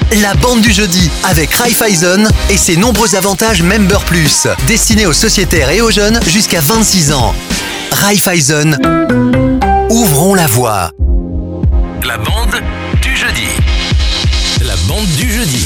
La bande du jeudi avec Raiffeisen et ses nombreux avantages Member Plus, destinés aux sociétaires et aux jeunes jusqu'à 26 ans. Raiffeisen, ouvrons la voie. La bande du jeudi. La bande du jeudi.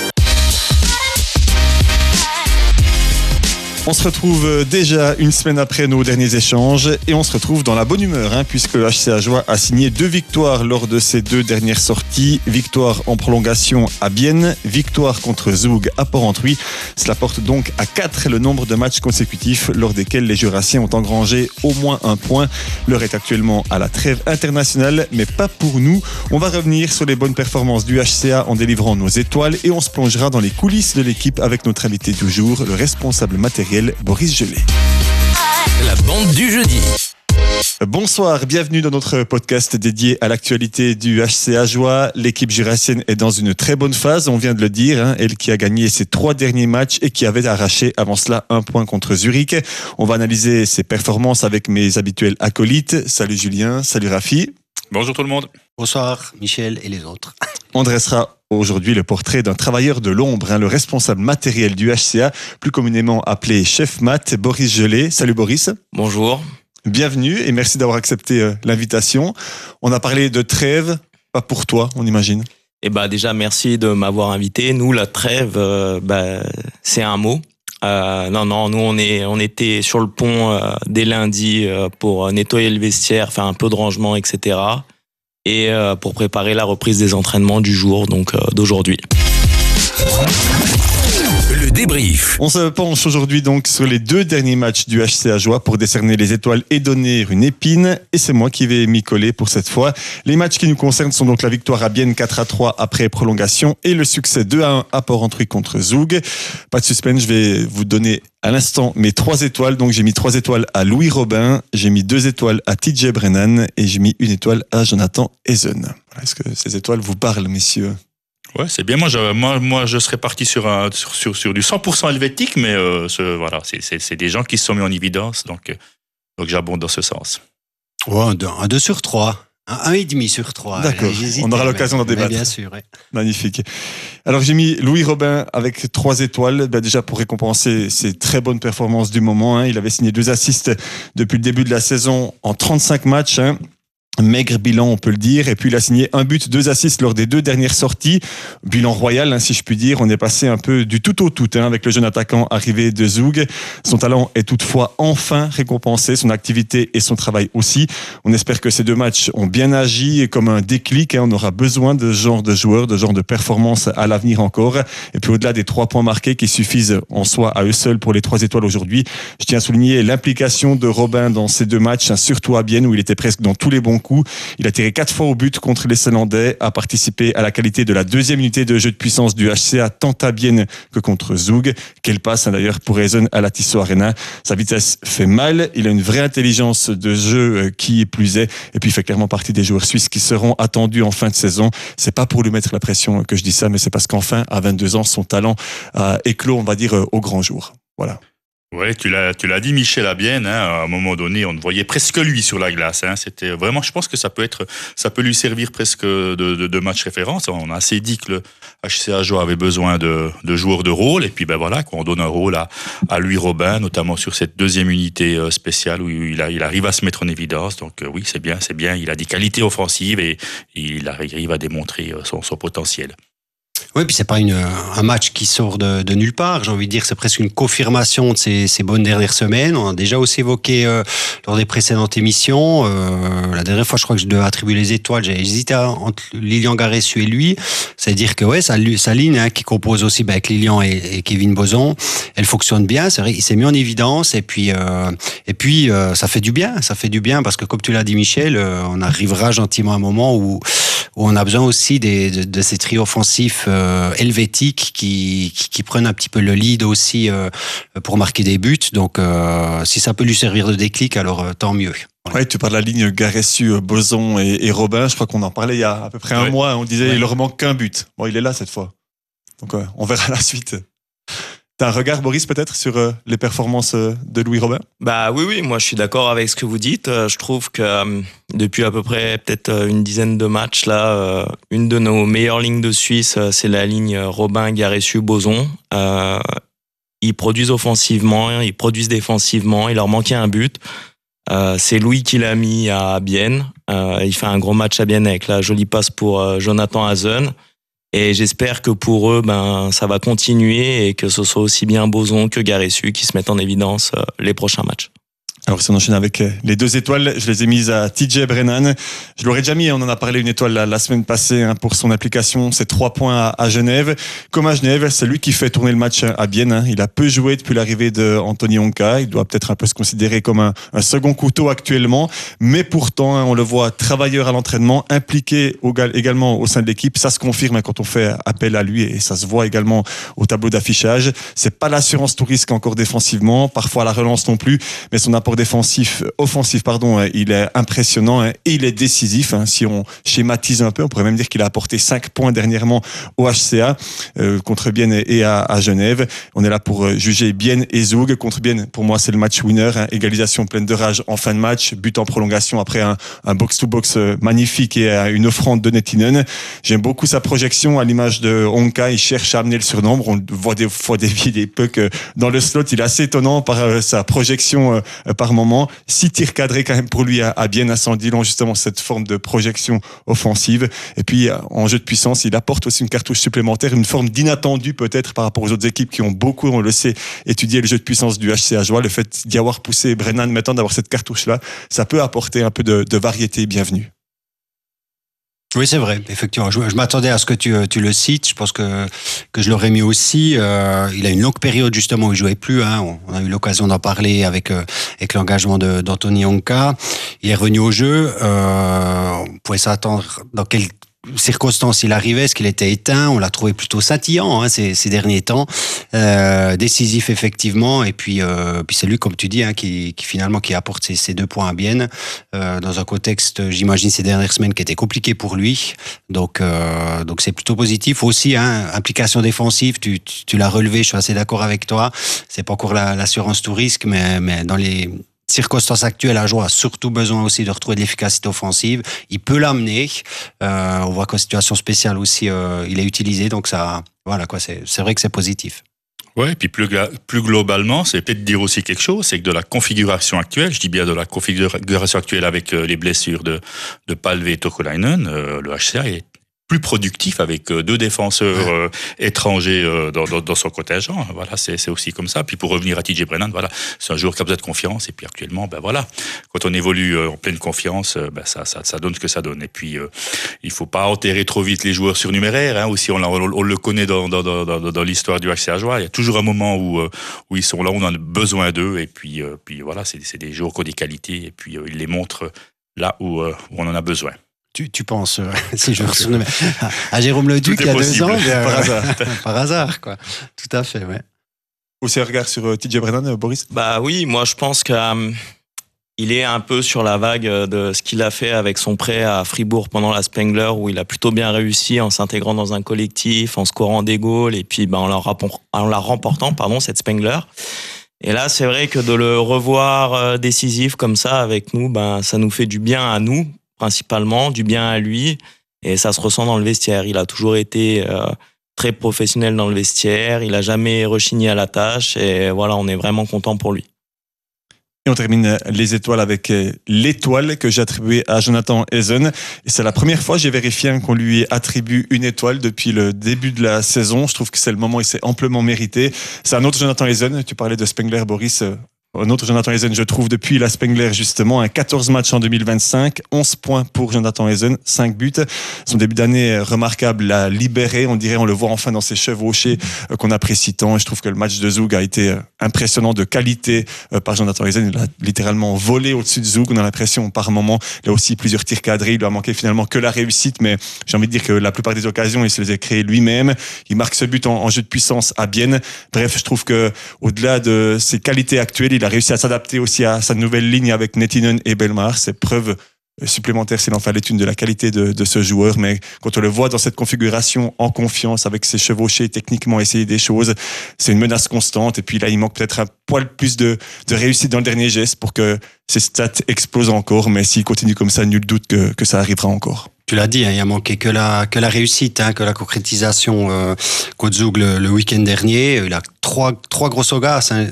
On se retrouve déjà une semaine après nos derniers échanges et on se retrouve dans la bonne humeur puisque le HC Ajoie a signé 2 victoires lors de ses 2 dernières sorties. Victoire en prolongation à Bienne, victoire contre Zoug à Port-Entruy. Cela porte donc à 4 le nombre de matchs consécutifs lors desquels les Jurassiens ont engrangé au moins un point. L'heure est actuellement à la trêve internationale, mais pas pour nous. On va revenir sur les bonnes performances du HCA en délivrant nos étoiles et on se plongera dans les coulisses de l'équipe avec notre invité du jour, le responsable matériel Boris Gelé. La bande du jeudi. Bonsoir, bienvenue dans notre podcast dédié à l'actualité du HC Ajoie. L'équipe jurassienne est dans une très bonne phase, on vient de le dire, elle qui a gagné ses 3 derniers matchs et qui avait arraché avant cela un point contre Zurich. On va analyser ses performances avec mes habituels acolytes. Salut Julien, salut Rafi. Bonjour tout le monde. Bonsoir Michel et les autres. On dressera aujourd'hui le portrait d'un travailleur de l'ombre, le responsable matériel du HCA, plus communément appelé Chef Mat, Boris Gelé. Salut Boris. Bonjour. Bienvenue et merci d'avoir accepté l'invitation. On a parlé de trêve, pas pour toi, on imagine. Déjà, merci de m'avoir invité. Nous, la trêve, c'est un mot. Nous, on était sur le pont dès lundi pour nettoyer le vestiaire, faire un peu de rangement, etc. Et pour préparer la reprise des entraînements du jour, donc d'aujourd'hui. Le débrief. On se penche aujourd'hui donc sur les 2 derniers matchs du HC Ajoie pour décerner les étoiles et donner une épine. Et c'est moi qui vais m'y coller pour cette fois. Les matchs qui nous concernent sont donc la victoire à Bienne 4-3 après prolongation et le succès 2-1 à Port-Entruy contre Zoug. Pas de suspense, je vais vous donner à l'instant mes 3 étoiles. Donc j'ai mis 3 étoiles à Louis Robin, j'ai mis 2 étoiles à TJ Brennan et j'ai mis 1 étoile à Jonathan Ezen. Est-ce que ces étoiles vous parlent, messieurs ? Ouais, c'est bien. Moi, je serais parti sur du 100% helvétique, mais c'est des gens qui se sont mis en évidence, donc j'abonde dans ce sens. Ouais, un 2 sur 3. Un 1,5 sur 3. D'accord, on aura l'occasion d'en débattre. Bien sûr, ouais. Magnifique. Alors j'ai mis Louis Robin avec 3 étoiles, déjà pour récompenser ses très bonnes performances du moment. Il avait signé 2 assists depuis le début de la saison en 35 matchs. Maigre bilan, on peut le dire. Et puis, il a signé 1 but, 2 assists lors des 2 dernières sorties. Bilan royal, si je puis dire. On est passé un peu du tout au tout avec le jeune attaquant arrivé de Zoug. Son talent est toutefois enfin récompensé, son activité et son travail aussi. On espère que ces 2 matchs ont bien agi et comme un déclic. On aura besoin de ce genre de joueurs, de ce genre de performances à l'avenir encore. Et puis, au-delà des 3 points marqués qui suffisent en soi à eux seuls pour les 3 étoiles aujourd'hui, je tiens à souligner l'implication de Robin dans ces 2 matchs, surtout à Bienne où il était presque dans tous les bons coups. Il a tiré 4 fois au but contre les Ceylandais, a participé à la qualité de la 2e unité de jeu de puissance du HCA tant à Bienne que contre Zoug. Quelle passe d'ailleurs pour Ezen à la Tissot Arena. Sa vitesse fait mal, il a une vraie intelligence de jeu qui plus est et puis il fait clairement partie des joueurs suisses qui seront attendus en fin de saison. C'est pas pour lui mettre la pression que je dis ça, mais c'est parce qu'enfin à 22 ans son talent a éclos, on va dire, au grand jour. Voilà. Ouais, tu l'as dit, Michel à Bienne, à un moment donné, on ne voyait presque lui sur la glace. C'était vraiment, je pense que ça peut lui servir presque de match référence. On a assez dit que le HC Ajoie avait besoin de joueurs de rôle, et puis on donne un rôle à Louis Robin, notamment sur cette 2e unité spéciale où il arrive à se mettre en évidence. Donc oui, c'est bien. Il a des qualités offensives et il arrive à démontrer son potentiel. Oui, puis c'est pas un match qui sort de nulle part. J'ai envie de dire, c'est presque une confirmation de ces bonnes dernières semaines. On a déjà aussi évoqué lors des précédentes émissions. La dernière fois, je crois que je devais attribuer les étoiles. J'ai hésité entre Lilian Garessu et lui. C'est-à-dire que sa ligne qui compose aussi avec Lilian et Kevin Boson, elle fonctionne bien. C'est vrai, il s'est mis en évidence et puis ça fait du bien. Ça fait du bien parce que comme tu l'as dit, Michel, on arrivera gentiment à un moment où on a besoin aussi de ces trios offensifs helvétiques qui prennent un petit peu le lead aussi pour marquer des buts. Donc, si ça peut lui servir de déclic, alors tant mieux. Ouais, tu parles de la ligne Garessu, Boson et Robin. Je crois qu'on en parlait il y a à peu près un mois. On disait il leur manque qu'un but. Bon, il est là cette fois. Donc, on verra la suite. T'as un regard, Boris, peut-être, sur les performances de Louis Robin? Bah oui, moi je suis d'accord avec ce que vous dites. Je trouve que depuis à peu près peut-être une dizaine de matchs, là, une de nos meilleures lignes de Suisse, c'est la ligne Robin, Garessu, Boson. Ils produisent offensivement, ils produisent défensivement, il leur manquait un but. C'est Louis qui l'a mis à Bienne. Il fait un gros match à Bienne avec la jolie passe pour Jonathan Hazen. Et j'espère que pour eux, ça va continuer et que ce soit aussi bien Boson que Garessu qui se mettent en évidence les prochains matchs. Alors, si on enchaîne avec les 2 étoiles, je les ai mises à TJ Brennan. Je l'aurais déjà mis, on en a parlé, une étoile la semaine passée pour son application. C'est 3 points à Genève. Comme à Genève, c'est lui qui fait tourner le match à Bienne. Il a peu joué depuis l'arrivée de Anthony Onka. Il doit peut-être un peu se considérer comme un second couteau actuellement. Mais pourtant, on le voit travailleur à l'entraînement, impliqué également au sein de l'équipe. Ça se confirme quand on fait appel à lui et ça se voit également au tableau d'affichage. C'est pas l'assurance tout risque encore défensivement, parfois à la relance non plus, mais son apport offensif, il est impressionnant et il est décisif. Si on schématise un peu, on pourrait même dire qu'il a apporté 5 points dernièrement au HCA contre Bienne et à Genève. On est là pour juger Bienne et Zug. Contre Bienne, pour moi, c'est le match winner. Égalisation pleine de rage en fin de match, but en prolongation après un box-to-box magnifique et une offrande de Nettinen. J'aime beaucoup sa projection à l'image de Onka. Il cherche à amener le surnombre. On voit des fois dévier des pucks dans le slot. Il est assez étonnant par sa projection par moment. 6 tirs cadrés quand même pour lui à Bienne, à Sandilon, justement cette forme de projection offensive. Et puis en jeu de puissance, il apporte aussi une cartouche supplémentaire, une forme d'inattendu peut-être par rapport aux autres équipes qui ont beaucoup, on le sait, étudié le jeu de puissance du HCA Joie. Le fait d'y avoir poussé Brennan maintenant, d'avoir cette cartouche-là, ça peut apporter un peu de variété bienvenue. Oui, c'est vrai, effectivement. Je m'attendais à ce que tu le cites. Je pense que je l'aurais mis aussi. Il a une longue période justement où il jouait plus. On a eu l'occasion d'en parler avec l'engagement d'Anthony Onka. Il est revenu au jeu. On pouvait s'attendre dans quel circonstances il arrivait, est-ce qu'il était éteint? On l'a trouvé plutôt scintillant ces derniers temps, décisif effectivement, et puis c'est lui, comme tu dis, qui finalement qui apporte ces 2 points à Bienne dans un contexte, j'imagine, ces dernières semaines qui était compliqué pour lui. Donc c'est plutôt positif aussi. Implication défensive, tu l'as relevé, je suis assez d'accord avec toi. C'est pas encore l'assurance tout risque, mais dans les circonstances actuelles, Ajoie a surtout besoin aussi de retrouver de l'efficacité offensive. Il peut l'amener. On voit qu'en situation spéciale aussi, il est utilisé. Donc ça, voilà quoi. C'est vrai que c'est positif. Ouais, et puis plus globalement, c'est peut-être dire aussi quelque chose, c'est que de la configuration actuelle, je dis bien de la configuration actuelle avec les blessures de Palve et Tokolainen, le HCA est plus productif avec 2 défenseurs étrangers dans son contingent. Voilà, c'est aussi comme ça. Puis pour revenir à TJ Brennan, voilà, c'est un joueur qui a besoin de confiance. Et puis actuellement, voilà, quand on évolue en pleine confiance, ça donne ce que ça donne. Et puis il faut pas enterrer trop vite les joueurs surnuméraires. Aussi, on le connaît dans l'histoire du HCA Joie. Il y a toujours un moment où ils sont là, où on a besoin d'eux. Et puis voilà, c'est des joueurs qui ont des qualités. Et puis ils les montrent là où on en a besoin. Tu penses, si je me souviens, à Jérôme Leduc il y a 2 ans, par hasard. Par hasard, quoi. Tout à fait, ouais. Aussi un regard sur TJ Brennan, Boris? Bah oui, moi je pense qu'il est un peu sur la vague de ce qu'il a fait avec son prêt à Fribourg pendant la Spengler, où il a plutôt bien réussi en s'intégrant dans un collectif, en scorant des goals, et puis en la remportant, cette Spengler. Et là, c'est vrai que de le revoir décisif comme ça avec nous, ça nous fait du bien à nous, principalement, du bien à lui, et ça se ressent dans le vestiaire. Il a toujours été très professionnel dans le vestiaire, il a jamais rechigné à la tâche, et voilà, on est vraiment content pour lui. Et on termine les étoiles avec l'étoile que j'ai attribuée à Jonathan Hazen. Et c'est la première fois, j'ai vérifié, qu'on lui attribue une étoile depuis le début de la saison. Je trouve que c'est le moment, il s'est amplement mérité. C'est un autre Jonathan Hazen. Tu parlais de Spengler, Boris. Un autre Jonathan Hazen, je trouve, depuis la Spengler, justement. 14 matchs en 2025, 11 points pour Jonathan Hazen, 5 buts. Son début d'année remarquable l'a libéré, on dirait, on le voit enfin dans ses chevauchés qu'on apprécie tant. Je trouve que le match de Zug a été impressionnant de qualité par Jonathan Hazen. Il a littéralement volé au-dessus de Zug, on a l'impression par moment. Il a aussi plusieurs tirs cadrés, il lui a manqué finalement que la réussite, mais j'ai envie de dire que la plupart des occasions, il se les a créées lui-même. Il marque ce but en jeu de puissance à Bienne. Bref, je trouve que au-delà de ses qualités actuelles, il a réussi à s'adapter aussi à sa nouvelle ligne avec Nettinen et Bellemare. C'est preuve supplémentaire s'il en fallait une, de la qualité de ce joueur. Mais quand on le voit dans cette configuration, en confiance, avec ses chevauchés, techniquement essayer des choses, c'est une menace constante. Et puis là, il manque peut-être un poil plus de réussite dans le dernier geste pour que ses stats explosent encore. Mais s'il continue comme ça, nul doute que ça arrivera encore. Tu l'as dit, hein, il a manqué que la réussite, hein, que la concrétisation. Côte Zoug le week-end dernier, il a trois grosses occasions,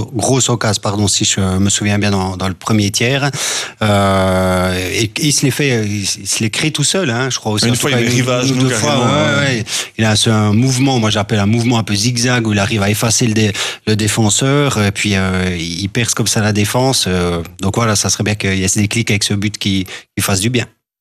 si je me souviens bien dans le premier tiers. Et il se les crée tout seul, hein, je crois aussi. Une fois, il y a rivage, deux fois. Ouais. Il a un mouvement, moi j'appelle un mouvement un peu zigzag, où il arrive à effacer le défenseur, et puis il perce comme ça la défense. Donc voilà, ça serait bien qu'il y ait des clics avec ce but qui fasse du bien.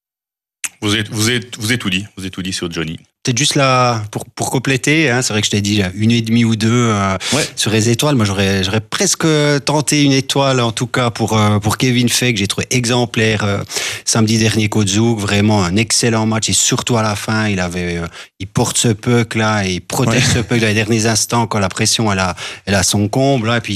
Vous avez tout dit sur Johnny. Peut-être juste là, pour compléter, hein, c'est vrai que je t'ai dit 1,5 ou 2 sur les étoiles. Moi, j'aurais presque tenté une étoile, en tout cas pour Kevin Fay, que j'ai trouvé exemplaire samedi dernier Côte Zoug. Vraiment un excellent match, et surtout à la fin, il porte ce puck là, et il protège ce puck dans les derniers instants quand la pression elle a son comble là, et puis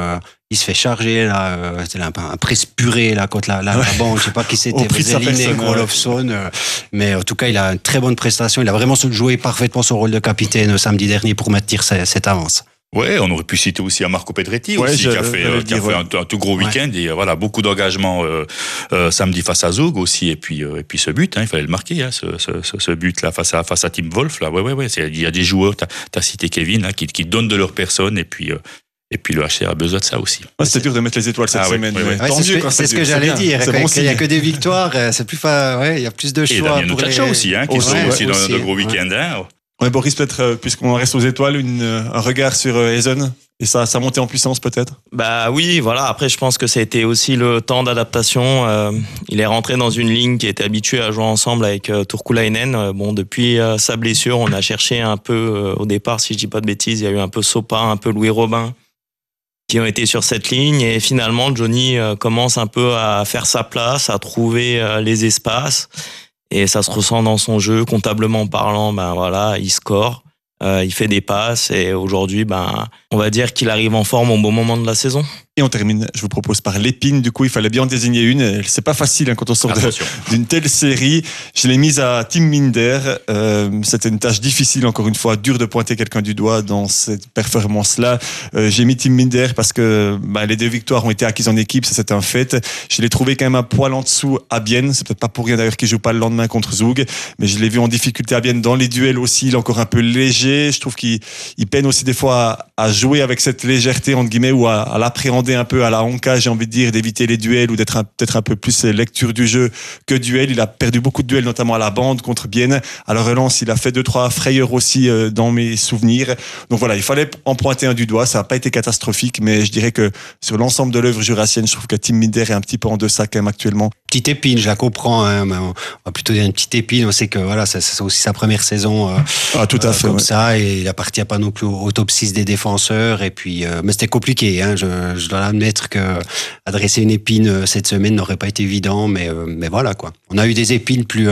il se fait charger là, c'est un presse purée là contre la bande. Je sais pas qui c'était, Linek ou Olofsson, mais en tout cas, il a une très bonne prestation. Il a vraiment joué parfaitement son rôle de capitaine samedi dernier pour maintenir cette avance. Ouais, on aurait pu citer aussi à Marco Pedretti aussi, qui a fait un tout gros week-end, et voilà, beaucoup d'engagement samedi face à Zoug aussi, et puis ce but, hein, il fallait le marquer, hein, ce but là face à Tim Wolf là. Ouais, il y a des joueurs, t'as cité Kevin, hein, qui donnent de leur personne, et puis le HCR a besoin de ça aussi. C'était dur de mettre les étoiles cette semaine. Tant mieux quand c'est ce que j'allais dire. Il n'y a que des victoires, c'est plus il y a plus de choix. Et Damien Outacha aussi, hein, qui sont aussi dans de gros week-ends. Hein. Ouais, Boris, peut-être, puisqu'on reste aux étoiles, un regard sur Ezen et ça montée en puissance peut-être. Bah oui, voilà. Après, je pense que ça a été aussi le temps d'adaptation. Il est rentré dans une ligne qui était habituée à jouer ensemble avec Turkulainen. Bon, depuis sa blessure, on a cherché un peu au départ, si je dis pas de bêtises, il y a eu un peu Sopa, un peu Louis Robin, qui ont été sur cette ligne, et finalement Johnny commence un peu à faire sa place, à trouver les espaces, et ça se ressent dans son jeu, comptablement parlant. Ben voilà, il score, il fait des passes, et aujourd'hui, on va dire qu'il arrive en forme au bon moment de la saison. Et on termine, je vous propose, par l'épine. Du coup, il fallait bien en désigner une. C'est pas facile, hein, quand on sort d'une telle série. Je l'ai mise à Tim Minder. C'était une tâche difficile, encore une fois, dur de pointer quelqu'un du doigt dans cette performance-là. J'ai mis Tim Minder parce que les 2 victoires ont été acquises en équipe, ça c'est un fait. Je l'ai trouvé quand même un poil en dessous à Bienne. C'est peut-être pas pour rien d'ailleurs qu'il joue pas le lendemain contre Zoug, mais je l'ai vu en difficulté à Bienne dans les duels aussi. Il est encore un peu léger. Je trouve qu'il peine aussi des fois à jouer avec cette légèreté, entre guillemets, ou à l'appréhender un peu à la Honka, j'ai envie de dire, d'éviter les duels ou d'être peut-être un peu plus lecture du jeu que duel. Il a perdu beaucoup de duels, notamment à la bande contre Bienne. À la relance, il a fait 2-3 frayeurs aussi dans mes souvenirs. Donc voilà, il fallait en pointer un du doigt. Ça n'a pas été catastrophique, mais je dirais que sur l'ensemble de l'œuvre jurassienne, je trouve que Tim Minder est un petit peu en deçà quand même actuellement. Petite épine, je la comprends, hein, mais on va plutôt dire une petite épine. On sait que voilà, c'est aussi sa première saison tout à fait, comme ça, et il appartient pas non plus au top 6 des défenseurs. Et puis, mais c'était compliqué, hein, je dois admettre que adresser une épine cette semaine n'aurait pas été évident, mais voilà quoi. On a eu des épines plus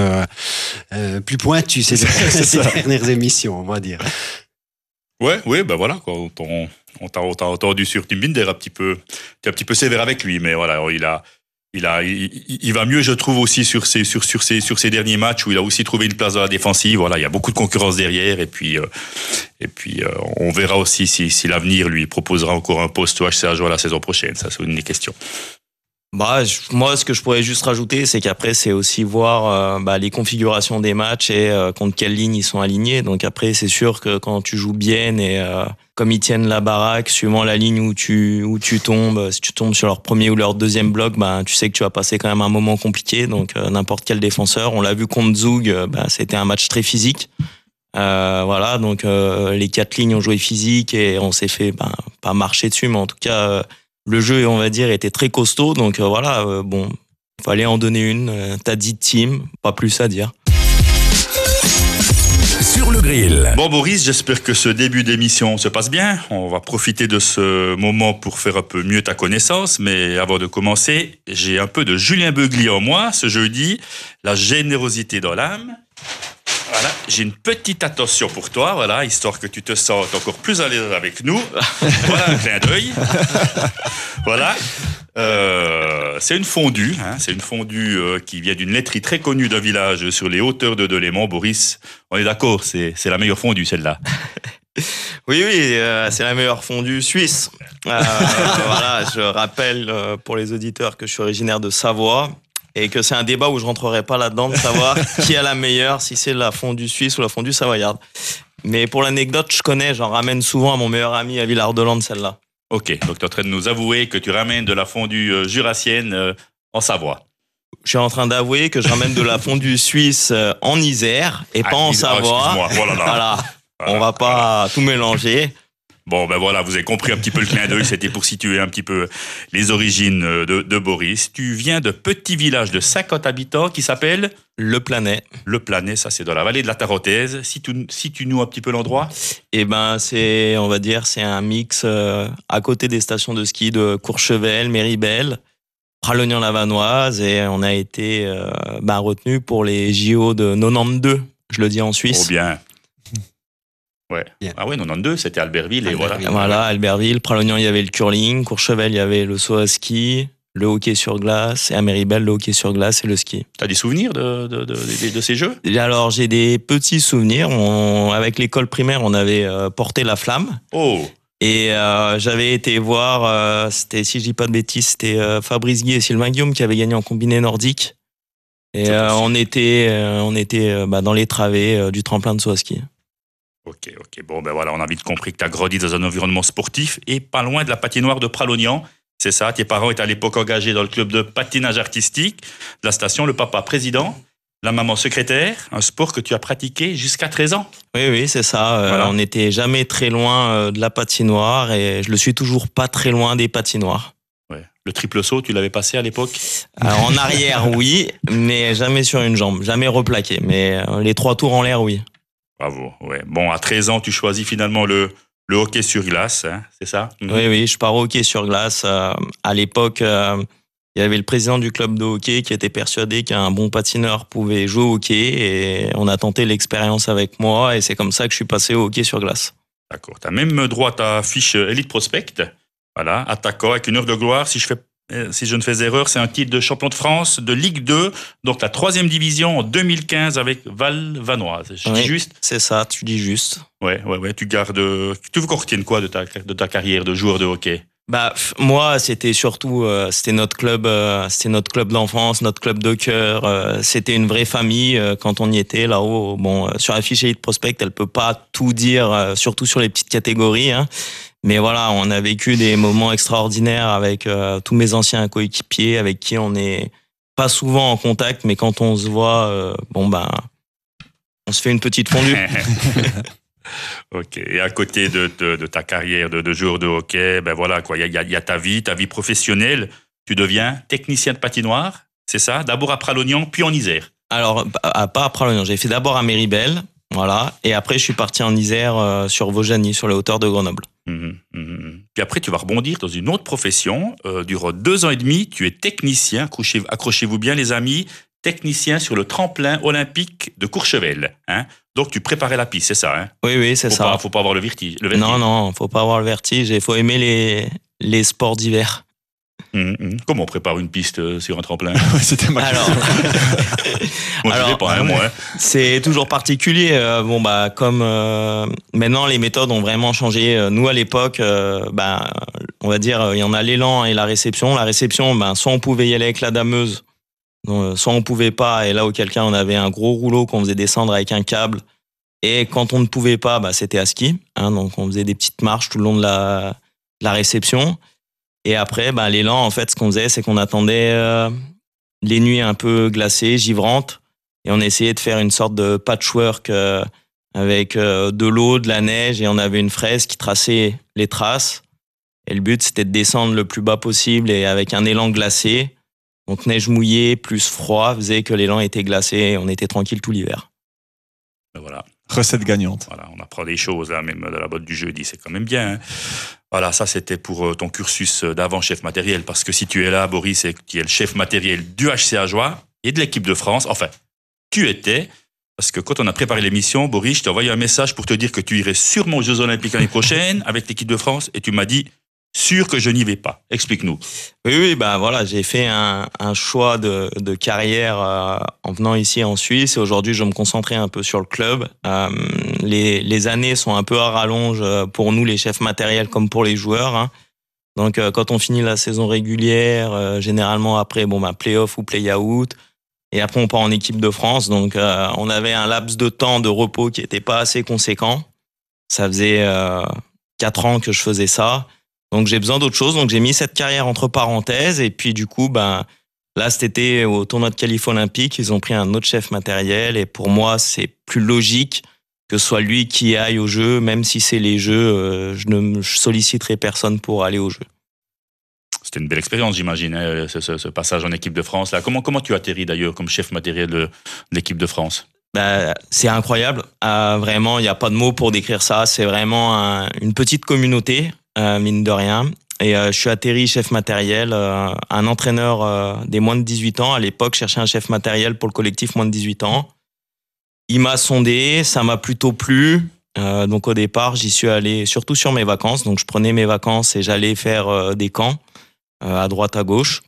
pointues ces dernières émissions, on va dire. Ouais, voilà quoi. On t'a entendu sur Tim Binder t'es un petit peu sévère avec lui, mais voilà, il va mieux, je trouve, aussi sur ces derniers matchs où il a aussi trouvé une place dans la défensive. Voilà, il y a beaucoup de concurrence derrière, et puis on verra aussi si l'avenir lui proposera encore un poste au HCA la saison prochaine. Ça, c'est une des questions. Moi, ce que je pourrais juste rajouter, c'est qu'après, c'est aussi voir les configurations des matchs et contre quelle ligne ils sont alignés. Donc après, c'est sûr que quand tu joues bien et comme ils tiennent la baraque, suivant la ligne où tu tombes, si tu tombes sur leur premier ou leur deuxième bloc, tu sais que tu vas passer quand même un moment compliqué. Donc n'importe quel défenseur, on l'a vu contre Zoug, c'était un match très physique. Voilà, donc les 4 lignes ont joué physique et on s'est fait pas marcher dessus, mais en tout cas le jeu, on va dire, était très costaud. Donc voilà, fallait en donner une. T'as dit Tim, pas plus à dire. Sur le grill. Bon Boris, j'espère que ce début d'émission se passe bien. On va profiter de ce moment pour faire un peu mieux ta connaissance. Mais avant de commencer, j'ai un peu de Julien Beugli en moi ce jeudi. La générosité dans l'âme. Voilà, j'ai une petite attention pour toi, voilà, histoire que tu te sentes encore plus à l'aise avec nous. Voilà un clin d'œil. Voilà. C'est une fondue, hein, c'est une fondue qui vient d'une laiterie très connue d'un village sur les hauteurs de Delémont. Boris, on est d'accord, c'est la meilleure fondue celle-là. Oui, c'est la meilleure fondue suisse. Voilà, je rappelle pour les auditeurs que je suis originaire de Savoie et que c'est un débat où je rentrerai pas là-dedans de savoir qui a la meilleure, si c'est la fondue suisse ou la fondue savoyarde. Mais pour l'anecdote, je connais, j'en ramène souvent à mon meilleur ami à Villard-de-Lans, celle-là. Ok, donc tu es en train de nous avouer que tu ramènes de la fondue jurassienne en Savoie. Je suis en train d'avouer que je ramène de la fondue suisse en Isère et pas en Savoie. Excuse-moi, voilà. Voilà. On va pas tout mélanger. Bon, ben voilà, vous avez compris un petit peu le clin d'œil. C'était pour situer un petit peu les origines de Boris. Tu viens de petit village de 50 habitants qui s'appelle Le Planet. Le Planet, ça c'est dans la vallée de la Tarotaise. Si tu noues un petit peu l'endroit. Eh ben, c'est un mix à côté des stations de ski de Courchevel, Méribel, Pralognan-la-Vanoise, et on a été retenu pour les JO de 92. Je le dis en Suisse. Oh bien. Ouais. Yeah. Ah ouais, 92, c'était Albertville. Et Voilà, Albertville, Pralognan, il y avait le curling, Courchevel, il y avait le saut à ski, le hockey sur glace, et à Méribel, le hockey sur glace et le ski. T'as des souvenirs de ces jeux? Alors, j'ai des petits souvenirs. Avec l'école primaire, on avait porté la flamme. Oh. Et j'avais été voir, c'était, si je dis pas de bêtises, c'était Fabrice Guy et Sylvain Guillaume qui avaient gagné en combiné nordique. Et on était dans les travées du tremplin de saut à ski. Ok. Bon, ben voilà, on a vite compris que tu as grandi dans un environnement sportif et pas loin de la patinoire de Pralognan. C'est ça, tes parents étaient à l'époque engagés dans le club de patinage artistique de la station, le papa président, la maman secrétaire, un sport que tu as pratiqué jusqu'à 13 ans. Oui, c'est ça. Voilà. On n'était jamais très loin de la patinoire et je le suis toujours pas très loin des patinoires. Ouais. Le triple saut, tu l'avais passé à l'époque? Alors, en arrière, oui, mais jamais sur une jambe, jamais replaqué. Mais les 3 tours en l'air, oui. Bravo, ouais. Bon, à 13 ans, tu choisis finalement le hockey sur glace, hein, c'est ça? Oui, je pars au hockey sur glace. À l'époque, il y avait le président du club de hockey qui était persuadé qu'un bon patineur pouvait jouer au hockey et on a tenté l'expérience avec moi et c'est comme ça que je suis passé au hockey sur glace. D'accord. Tu as même droit à ta fiche Elite Prospect, voilà, attaquant avec une heure de gloire. Si je ne fais erreur, c'est un titre de champion de France de Ligue 2, donc la 3e division en 2015 avec Val-Vanoise. Je dis juste? C'est ça, tu dis juste. Ouais. Tu veux qu'on retienne quoi de ta carrière de joueur de hockey? Moi, c'était surtout, c'était notre club d'enfance, notre club de cœur. C'était une vraie famille quand on y était là-haut. Bon, sur la fiche Elite Prospect, elle peut pas tout dire, surtout sur les petites catégories, hein. Mais voilà, on a vécu des moments extraordinaires avec tous mes anciens coéquipiers avec qui on n'est pas souvent en contact, mais quand on se voit, on se fait une petite fondue. Ok. Et à côté de ta carrière de joueur de hockey, ben voilà quoi, il y a ta vie professionnelle. Tu deviens technicien de patinoire, c'est ça? D'abord à Pralognan, puis en Isère. Alors, pas à Pralognan. J'ai fait d'abord à Méribel, voilà, et après je suis parti en Isère sur Vaujany, sur les hauteurs de Grenoble. Puis après, tu vas rebondir dans une autre profession. Durant 2 ans et demi, tu es technicien, accrochez-vous bien les amis, technicien sur le tremplin olympique de Courchevel. Hein? Donc, tu préparais la piste, c'est ça? Hein? Oui, c'est ça. Faut pas avoir le vertige. Non, faut pas avoir le vertige et faut aimer les sports d'hiver. Comment on prépare une piste sur un tremplin? C'était ma question. Moi, je l'ai pas, moi. C'est toujours particulier. Comme maintenant, les méthodes ont vraiment changé. Nous, à l'époque, on va dire, il y en a l'élan et la réception. La réception, soit on pouvait y aller avec la dameuse, soit on pouvait pas. Et là, auquel cas, on avait un gros rouleau qu'on faisait descendre avec un câble. Et quand on ne pouvait pas, c'était à ski. Hein, donc, on faisait des petites marches tout le long de la réception. Et après, l'élan, en fait, ce qu'on faisait, c'est qu'on attendait les nuits un peu glacées, givrantes, et on essayait de faire une sorte de patchwork avec de l'eau, de la neige, et on avait une fraise qui traçait les traces. Et le but, c'était de descendre le plus bas possible et avec un élan glacé. Donc neige mouillée plus froid faisait que l'élan était glacé et on était tranquille tout l'hiver. Voilà. Recette gagnante. Voilà, on apprend des choses là, même de la botte du jeudi, c'est quand même bien. Hein. Voilà, ça c'était pour ton cursus d'avant chef matériel, parce que si tu es là, Boris, et que tu es le chef matériel du HC Ajoie et de l'équipe de France, enfin, tu étais, parce que quand on a préparé l'émission, Boris, je t'ai envoyé un message pour te dire que tu irais sûrement aux Jeux Olympiques l'année prochaine avec l'équipe de France, et tu m'as dit, sûr que je n'y vais pas. Explique-nous. Oui, bah voilà, j'ai fait un choix de carrière en venant ici en Suisse et aujourd'hui je vais me concentrer un peu sur le club. Les années sont un peu à rallonge pour nous les chefs matériels comme pour les joueurs. Hein. Donc quand on finit la saison régulière, généralement après play-off ou play-out et après on part en équipe de France. Donc on avait un laps de temps de repos qui était pas assez conséquent. Ça faisait 4 ans que je faisais ça. Donc j'ai besoin d'autre chose, donc j'ai mis cette carrière entre parenthèses et puis du coup là cet été au tournoi de qualif olympique ils ont pris un autre chef matériel et pour moi c'est plus logique que ce soit lui qui aille au jeu, même si c'est les jeux, je ne solliciterai personne pour aller au jeu. C'était une belle expérience, j'imagine, hein, ce passage en équipe de France là. Comment tu atterris d'ailleurs comme chef matériel de l'équipe de France? C'est incroyable, vraiment il n'y a pas de mots pour décrire ça, c'est vraiment une petite communauté. Mine de rien. Et je suis atterri chef matériel, un entraîneur des moins de 18 ans. À l'époque, cherchait un chef matériel pour le collectif moins de 18 ans. Il m'a sondé, ça m'a plutôt plu. Donc au départ, j'y suis allé surtout sur mes vacances. Donc je prenais mes vacances et j'allais faire des camps à droite, à gauche.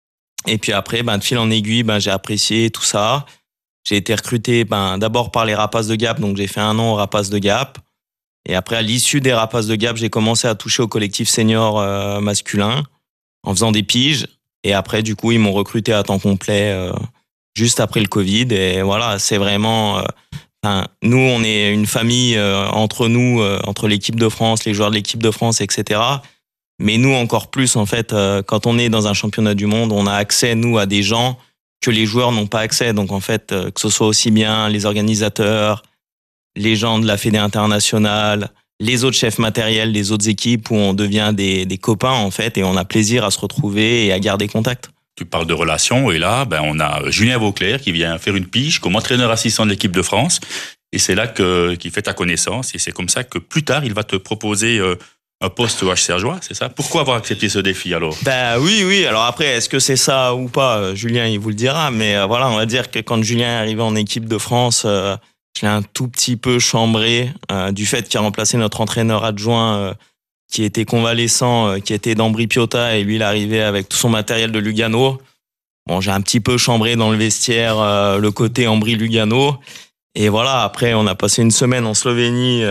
Et puis après, de fil en aiguille, j'ai apprécié tout ça. J'ai été recruté d'abord par les Rapaces de Gap. Donc j'ai fait 1 an aux Rapaces de Gap. Et après, à l'issue des Rapaces de Gap, j'ai commencé à toucher au collectif senior masculin en faisant des piges. Et après, du coup, ils m'ont recruté à temps complet juste après le Covid. Et voilà, c'est vraiment... nous, on est une famille entre nous, entre l'équipe de France, les joueurs de l'équipe de France, etc. Mais nous, encore plus, en fait, quand on est dans un championnat du monde, on a accès, nous, à des gens que les joueurs n'ont pas accès. Donc, en fait, que ce soit aussi bien les organisateurs, les gens de la Fédé internationale, les autres chefs matériels des autres équipes où on devient des copains en fait et on a plaisir à se retrouver et à garder contact. Tu parles de relations et là, on a Julien Vauclair qui vient faire une pige comme entraîneur assistant de l'équipe de France et c'est là qu'il fait ta connaissance et c'est comme ça que plus tard il va te proposer un poste au HC Arjois, c'est ça? Pourquoi avoir accepté ce défi alors? Oui. Alors après, est-ce que c'est ça ou pas? Julien, il vous le dira. Mais voilà, on va dire que quand Julien est arrivé en équipe de France, je l'ai un tout petit peu chambré du fait qu'il a remplacé notre entraîneur adjoint qui était convalescent, qui était d'Ambri Piotta et lui il arrivait avec tout son matériel de Lugano. Bon, j'ai un petit peu chambré dans le vestiaire le côté Ambri Lugano. Et voilà, après on a passé une semaine en Slovénie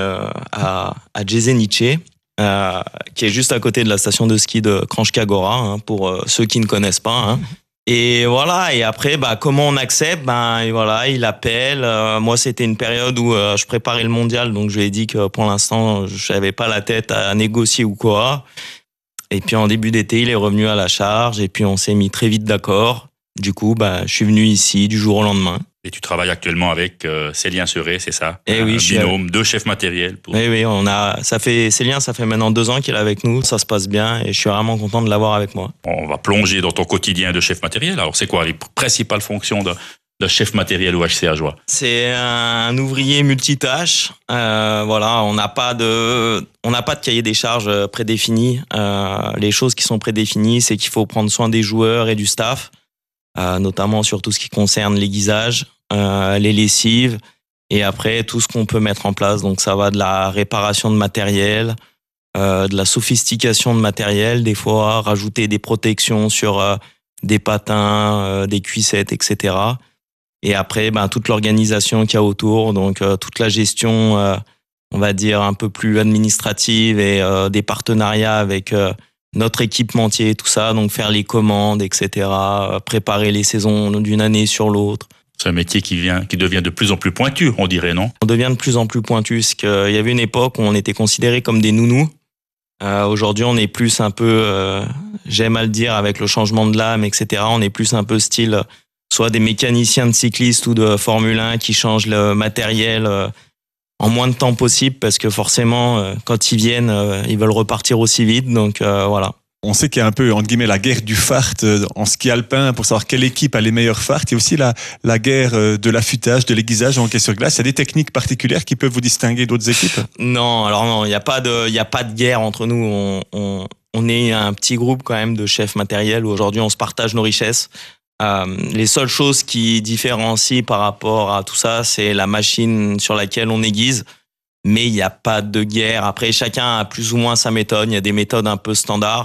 à Jesenice, qui est juste à côté de la station de ski de Kranjska Gora, pour ceux qui ne connaissent pas. Et voilà, et après, comment on accepte? Et voilà, il appelle. Moi, c'était une période où je préparais le mondial, donc je lui ai dit que pour l'instant, je n'avais pas la tête à négocier ou quoi. Et puis en début d'été, il est revenu à la charge, et puis on s'est mis très vite d'accord. Du coup, je suis venu ici du jour au lendemain. Et tu travailles actuellement avec Célien Seré, c'est ça? Et oui, binôme, 2 chefs matériels. Oui, Célien, ça fait maintenant 2 ans qu'il est avec nous, ça se passe bien et je suis vraiment content de l'avoir avec moi. On va plonger dans ton quotidien de chef matériel. Alors c'est quoi les principales fonctions de chef matériel au HC Arjois? C'est un ouvrier multitâche. Voilà, on n'a pas de cahier des charges prédéfini. Les choses qui sont prédéfinies, c'est qu'il faut prendre soin des joueurs et du staff. Notamment sur tout ce qui concerne l'aiguisage, les lessives et après tout ce qu'on peut mettre en place. Donc ça va de la réparation de matériel, de la sophistication de matériel, des fois rajouter des protections sur des patins, des cuissettes, etc. Et après toute l'organisation qu'il y a autour, donc toute la gestion, on va dire un peu plus administrative et des partenariats avec notre équipementier, tout ça, donc faire les commandes, etc., préparer les saisons d'une année sur l'autre. C'est un métier qui devient de plus en plus pointu, on dirait, non? On devient de plus en plus pointu, parce qu'il y avait une époque où on était considérés comme des nounous. Aujourd'hui, on est plus un peu, j'aime à le dire, avec le changement de l'âme, etc., on est plus un peu style, soit des mécaniciens de cyclistes ou de Formule 1 qui changent le matériel en moins de temps possible parce que forcément, quand ils viennent, ils veulent repartir aussi vite. Donc voilà. On sait qu'il y a un peu, entre guillemets, la guerre du fart en ski alpin pour savoir quelle équipe a les meilleurs farts. Il y a aussi la guerre de l'affûtage, de l'aiguisage en hockey sur glace. Il y a des techniques particulières qui peuvent vous distinguer d'autres équipes? Non, alors non, il n'y a pas de guerre entre nous. On est un petit groupe quand même de chefs matériels où aujourd'hui on se partage nos richesses. Les seules choses qui différencient par rapport à tout ça, c'est la machine sur laquelle on aiguise. mais il n'y a pas de guerre. Après, chacun a plus ou moins sa méthode. Il y a des méthodes un peu standards.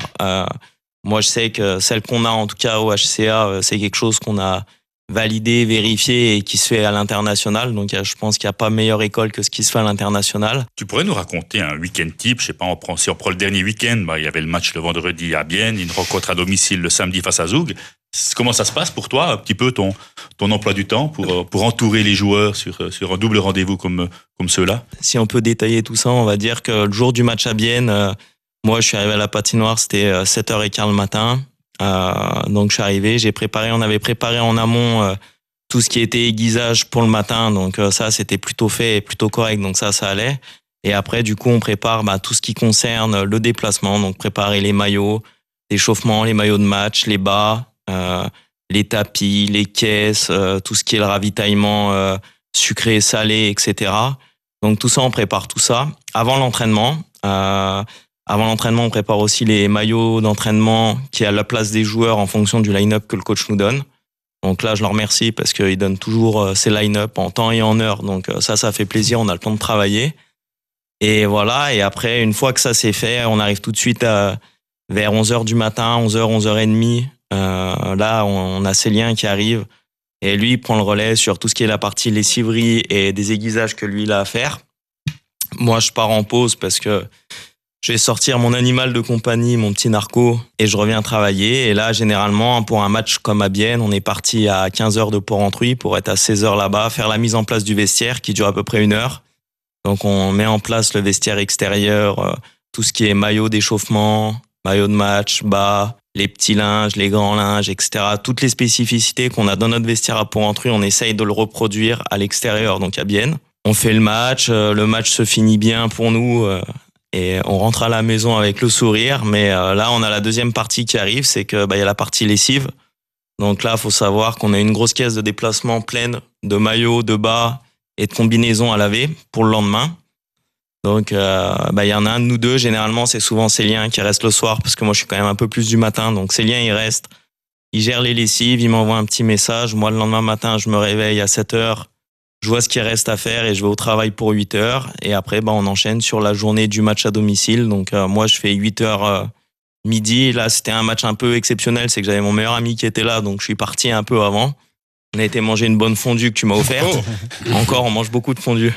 Moi, je sais que celle qu'on a, en tout cas au HCA, c'est quelque chose qu'on a validé, vérifié et qui se fait à l'international. Donc, je pense qu'il n'y a pas meilleure école que ce qui se fait à l'international. Tu pourrais nous raconter un week-end type? Je sais pas, si on prend le dernier week-end, il y avait le match le vendredi à Bienne, une rencontre à domicile le samedi face à Zoug. Comment ça se passe pour toi, un petit peu ton emploi du temps pour entourer les joueurs sur un double rendez-vous comme ceux-là? Si on peut détailler tout ça, on va dire que le jour du match à Bienne, moi, je suis arrivé à la patinoire, c'était 7h15 le matin. Donc, je suis arrivé, on avait préparé en amont tout ce qui était aiguisage pour le matin. Donc, ça, c'était plutôt fait et plutôt correct. Donc, ça allait. Et après, du coup, on prépare tout ce qui concerne le déplacement. Donc, préparer les maillots, l'échauffement, les maillots de match, les bas, les tapis, les caisses, tout ce qui est le ravitaillement sucré, salé, etc. Donc, tout ça, on prépare tout ça avant l'entraînement. Avant l'entraînement, on prépare aussi les maillots d'entraînement qui est à la place des joueurs en fonction du line-up que le coach nous donne. Donc là, je leur remercie parce qu'ils donnent toujours ces line-up en temps et en heure. Donc ça fait plaisir, on a le temps de travailler. Et voilà, et après, une fois que ça c'est fait, on arrive tout de suite vers 11h du matin, 11h, 11h30. Là, on a Célien qui arrive et lui, il prend le relais sur tout ce qui est la partie lessiverie et des aiguisages que lui, il a à faire. Moi, je pars en pause parce que je vais sortir mon animal de compagnie, mon petit narco, et je reviens travailler. Et là, généralement, pour un match comme à Bienne, on est parti à 15h de Port-Rentruy pour être à 16h là-bas, faire la mise en place du vestiaire qui dure à peu près 1 heure. Donc, on met en place le vestiaire extérieur, tout ce qui est maillot d'échauffement, maillot de match, bas, les petits linges, les grands linges, etc. Toutes les spécificités qu'on a dans notre vestiaire à Port-Rentruy, on essaye de le reproduire à l'extérieur, donc à Bienne. On fait le match se finit bien pour nous. Et on rentre à la maison avec le sourire, mais là, on a la deuxième partie qui arrive, c'est que il y a la partie lessive. Donc là, il faut savoir qu'on a une grosse caisse de déplacement pleine de maillots, de bas et de combinaisons à laver pour le lendemain. Donc, y en a un de nous deux. Généralement, c'est souvent Célien qui reste le soir, parce que moi, je suis quand même un peu plus du matin. Donc, Célien, il reste, il gère les lessives, il m'envoie un petit message. Moi, le lendemain matin, je me réveille à 7h. Je vois ce qu'il reste à faire et je vais au travail pour 8h. Et après, on enchaîne sur la journée du match à domicile. Donc, moi, je fais 8h midi. Là, c'était un match un peu exceptionnel. C'est que j'avais mon meilleur ami qui était là. Donc, je suis parti un peu avant. On a été manger une bonne fondue que tu m'as offerte. Encore, on mange beaucoup de fondue.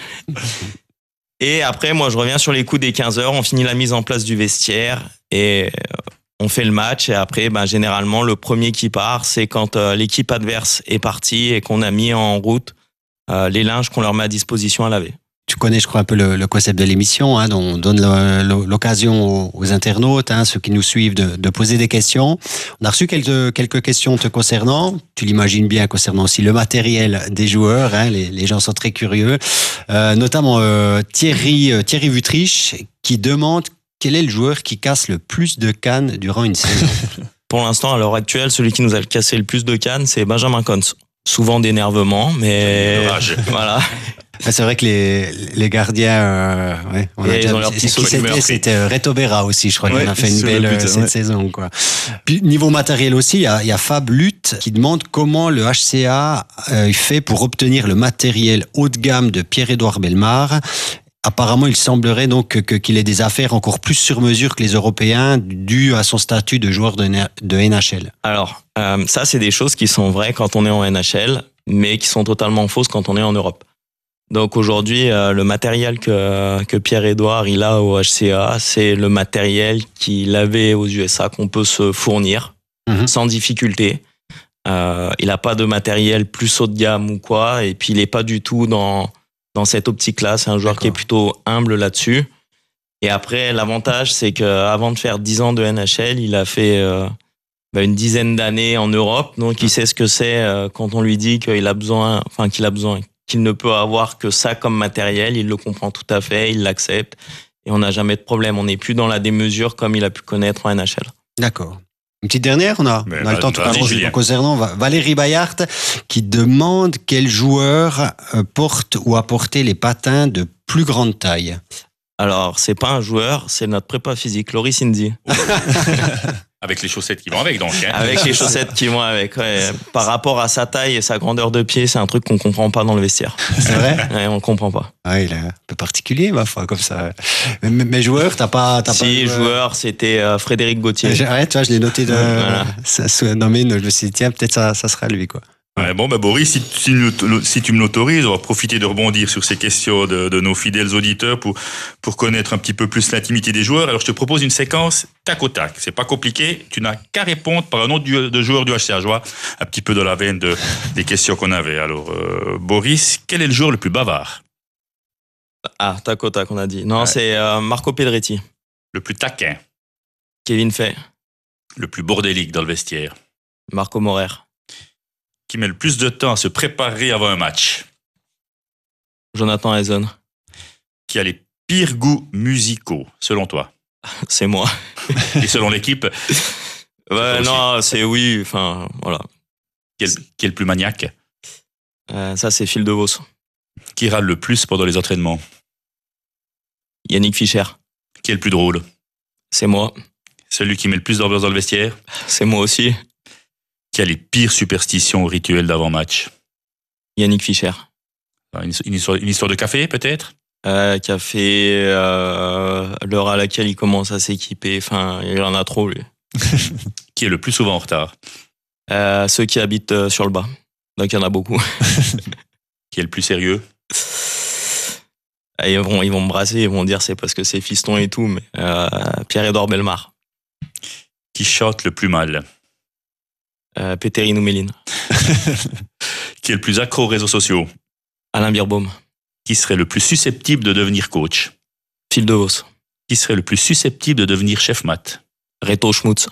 Et après, moi, je reviens sur les coups des 15h. On finit la mise en place du vestiaire et on fait le match. Et après, généralement, le premier qui part, c'est quand l'équipe adverse est partie et qu'on a mis en route les linges qu'on leur met à disposition à laver. Tu connais, je crois, un peu le concept de l'émission, dont on donne l'occasion aux internautes, ceux qui nous suivent, de poser des questions. On a reçu quelques questions te concernant. Tu l'imagines bien, concernant aussi le matériel des joueurs. Les gens sont très curieux. Notamment Thierry Vutriche, qui demande quel est le joueur qui casse le plus de cannes durant une saison. Pour l'instant, à l'heure actuelle, celui qui nous a cassé le plus de cannes, c'est Benjamin Cons. Souvent d'énervement, mais voilà. C'est vrai que les gardiens, ils ont leur petit saut d'humeur. C'était Reto Berra aussi, je crois qu'on a fait une belle cette saison, quoi. Puis niveau matériel aussi, il y a Fab Lutte qui demande comment le HCA fait pour obtenir le matériel haut de gamme de Pierre-Édouard Bellemare. Apparemment, il semblerait donc qu'il ait des affaires encore plus sur mesure que les Européens, dû à son statut de joueur de NHL. Alors, ça, c'est des choses qui sont vraies quand on est en NHL, mais qui sont totalement fausses quand on est en Europe. Donc aujourd'hui, le matériel que Pierre-Édouard il a au HCA, c'est le matériel qu'il avait aux USA, qu'on peut se fournir sans difficulté. Il n'a pas de matériel plus haut de gamme ou quoi, et puis il n'est pas du tout dans cette optique-là. C'est un joueur qui est plutôt humble là-dessus. Et après, l'avantage, c'est qu'avant de faire 10 ans de NHL, il a fait une dizaine d'années en Europe. Donc, il sait ce que c'est quand on lui dit qu'il ne peut avoir que ça comme matériel. Il le comprend tout à fait, il l'accepte. Et on n'a jamais de problème. On n'est plus dans la démesure comme il a pu connaître en NHL. D'accord. Une petite dernière, on a le temps tout à l'heure concernant Valérie Bayart qui demande quel joueur porte ou a porté les patins de plus grande taille. Alors, c'est pas un joueur, c'est notre prépa physique, Loris Indy. Avec les chaussettes qui vont avec, donc. Hein. Avec les chaussettes qui vont avec. Ouais. Par rapport à sa taille et sa grandeur de pied, c'est un truc qu'on comprend pas dans le vestiaire. C'est vrai? Ouais, on comprend pas. Ah, il est un peu particulier, ma foi, comme ça. Mais joueur, t'as pas Joueur, c'était Frédéric Gauthier. Ouais, tu vois, je l'ai noté Voilà. non, mais je me suis dit, tiens, peut-être ça sera lui, quoi. Ouais, bon, Boris, si tu me l'autorises, on va profiter de rebondir sur ces questions de nos fidèles auditeurs pour connaître un petit peu plus l'intimité des joueurs. Alors, je te propose une séquence tac au tac. C'est pas compliqué. Tu n'as qu'à répondre par un nom de joueur du HC Ajoie, un petit peu dans la veine des questions qu'on avait. Alors, Boris, quel est le joueur le plus bavard? Ah, tac au tac, on a dit. Non, c'est Marco Pedretti. Le plus taquin? Kevin Fay. Le plus bordélique dans le vestiaire? Marco Morer. Qui met le plus de temps à se préparer avant un match? Jonathan Hazen. Qui a les pires goûts musicaux, selon toi? C'est moi. Et selon l'équipe? Ouais, non, c'est oui, enfin, voilà. Qui est le plus maniaque? Ça, c'est Phil DeVos. Qui râle le plus pendant les entraînements? Yannick Fischer. Qui est le plus drôle? C'est moi. Celui qui met le plus d'ambiance dans le vestiaire? C'est moi aussi. Qui a les pires superstitions ou rituels d'avant-match? Yannick Fischer. Une histoire de café, peut-être? Café, l'heure à laquelle il commence à s'équiper, enfin, il en a trop, lui. Qui est le plus souvent en retard? Ceux qui habitent sur le bas. Donc, il y en a beaucoup. Qui est le plus sérieux? Ils vont me brasser, ils vont dire c'est parce que c'est fiston et tout, mais Pierre-Édouard Bellemare. Qui chante le plus mal? Pétérine ou Méline. Qui est le plus accro aux réseaux sociaux? Alain Birbaum. Qui serait le plus susceptible de devenir coach? Phil DeVos. Qui serait le plus susceptible de devenir chef maths? Reto Schmutz.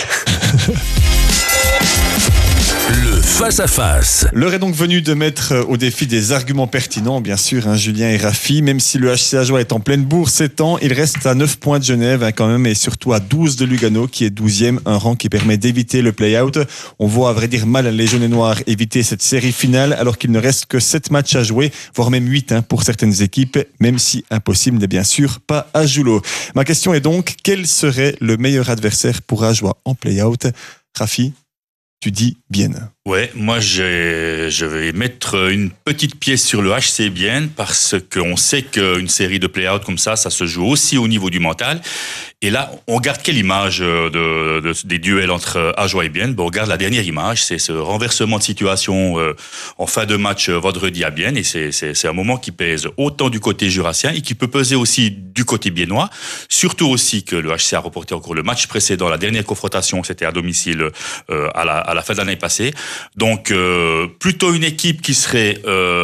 Le face-à-face. L'heure est donc venue de mettre au défi des arguments pertinents, bien sûr, hein, Julien et Rafi. Même si le HC Ajoie est en pleine bourre ces temps, il reste à 9 points de Genève hein, quand même, et surtout à 12 de Lugano, qui est 12e, un rang qui permet d'éviter le play-out. On voit à vrai dire mal les jaunes et noirs éviter cette série finale, alors qu'il ne reste que 7 matchs à jouer, voire même 8 hein, pour certaines équipes, même si impossible n'est bien sûr pas à Joulot. Ma question est donc, quel serait le meilleur adversaire pour Ajoie en play-out? Rafi, tu dis Bienne. Ouais, moi je vais mettre une petite pièce sur le HC Bienne parce qu'on sait qu'une série de play-out comme ça se joue aussi au niveau du mental. Et là, on regarde quelle image des duels entre Ajoie et Bienne? Bon, on regarde la dernière image, c'est ce renversement de situation en fin de match vendredi à Bienne. Et c'est un moment qui pèse autant du côté jurassien et qui peut peser aussi du côté biennois. Surtout aussi que le HC a reporté encore le match précédent, la dernière confrontation, c'était à domicile à la fin de l'année passée. Donc, plutôt une équipe qui serait